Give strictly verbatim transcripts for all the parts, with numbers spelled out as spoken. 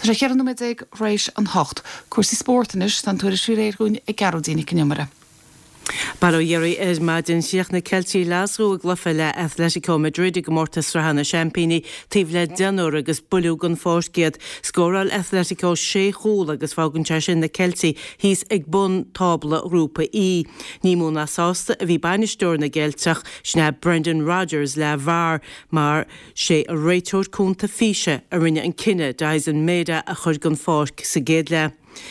Tá sé chearan nuid ag rééis an hocht, cuasí sportanis tan tuair siúréirún ag garodína cnimara. Baró dhéirí is maidin siach na Celtí Lásrú a glufa le Atletico Madrid go mórtas rahanna Champíní tíh le denúr agus bulú gan fósciad scóráil Atletico sé chúl agus fágann te sin na Celtí hís ag bun tábla grúpa í. Ní mú na sásta a bhí bainisteúr na Gelteach sna Brendan Rodgers le bhar mar sé a réiteúir cúnta físe a rinne an cinenne dais an méide a chur gan fósc sa géad le.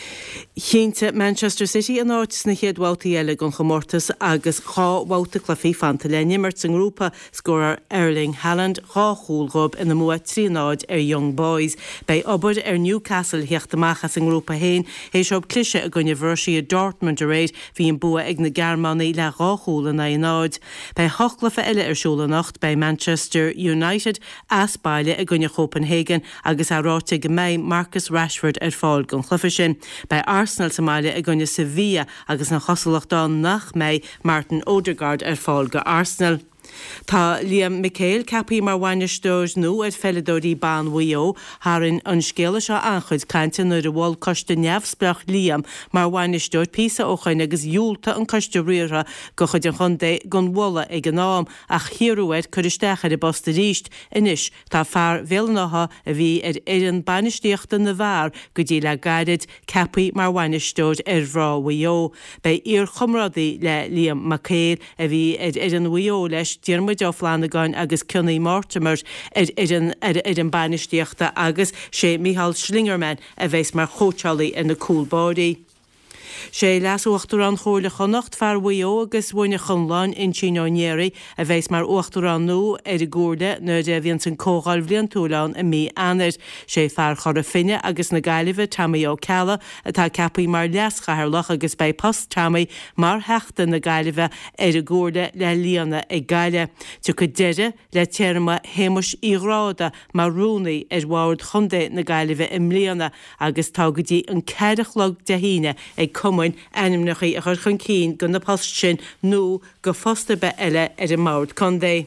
Chénte Manchester City an áitis na chéadhhailtaí eile gon chomórtas agus cháhhailta clufií fanta le nimmert san grúpa scórar Erling Haaland cháchúlrob ina mua trínáid ar Young Boys. Bei obair ar Newcastle heachtamachcha san grúpa héin hééis seob clise a gonne bhirsaí a Dortmund a réid hí an bua ag na Gearmánaí le ráchúla na náid. Bei hochlafa eile ar siúlanacht bei Manchester United aspaile a gonne Copenhagen agus aráte go méid Marcus Rashford ar fáil gon chlufa sin. Bei Arsenal Somalia a gonne Sevilla agus na chosalachtán nach méid Martin Odegaard ar fáil go Arsenal. Tá Liam Michael capaí mar bhaine stóir nó ar felladóirí ban bhuió tharann an scéala seo anchuid cainte nuair a bháil coiste neamhspreach Liam mar bhaine stóir písa óchain agus dúlta an coiste riara go chuid an chundé gon bhla ag an nám ach hiúid chuiristeachar i bosta ríist inis tá fear bhélanátha a bhí ar éan bainisteoachta na bhar go dtí le gairid capaí mar bhaine stóir ar bhrá bhuió. Bei ar chumradaí le Liam Michael a bhí ar an bhuió leis Diarmuid ó Flanagan agus Cunny Mortimer ar an bainisteoachta agus sé Michael Schlingerman a bheits mar chótealaí in na coolbody. sé leas uachtarán chóirla chonacht fear bhuió agus bhaine chunláin in Tíneonéirí a bheits mar uachtarán nó ar i gúrda nó de bhíonn san cógáil bhlion túlán a mí anir. Sé fear chur a finne agus na gaiileh tamí ó ceala atá cepaí mar leaschairlach agus bei post tamí mar heachta na gaiileh ar i gúrda le líana ag gaile. Tu go deire le teirma héimeis íráda mar rúnaí ar bhhaird chundé na gaiileh im líana agus tá go dtí an ceirichlog de híine ag cumain animnachaí a chur chun cín go na post sin nó go fosta be eile ar i mát chundé.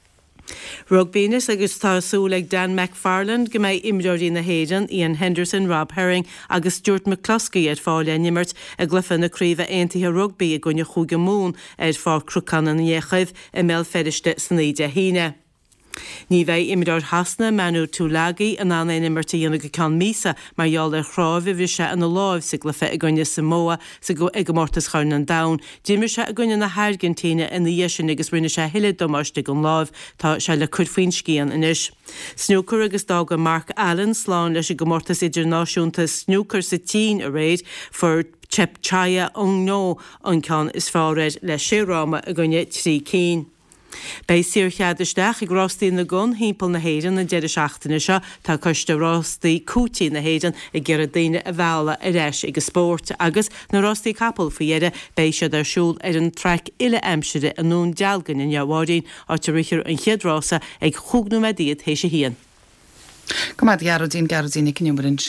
Rugbínis agus tásúlaigh Dan McFarland go méid imreoirí na héireann Ian Henderson, Rob Herring agus Stuart McCluskey ar fáil nimmert a glufa na críomh aontaithe rugbí a gcuine chúga mún ar fá cruchan an dhéchaibh i mé feriste san níide híine. Ní bheith imreoir hasna Manu Tuilagi an anna immerta dhéanana go can mísa mar gheall ar chráibh bhí se an láimh sa glufa a gcuine Samoa sa go ag mórtas chuirn an dam. Díimir se a gcuine na Argentína ina dhéisisin agus rinne se hiile domáiste an láimh tá se le chuirfaoin scían inis. Snooker agus dága Mark Allen sláán leis go mórtas idirnáisiúnta snooker sa tí a réid for Chep Chaya ón nó an can is fáréid le séráma a gcuine trí cín. Bei sir cheadisteach ag rástaí na gun hímpel na héireann na deidir seachtaine seo tá coiste rástaí cútaí na héireann i ggéar a daine a bhela a reis ag sport agus na rástaí capal faoiire bei se arsúl ar an trec ile aimsire a nún dealgan in jaháirín áte richir an chiadrása ag chugnú medíad hééis sé hían. Go maith Garodín Garodína cnimmarint.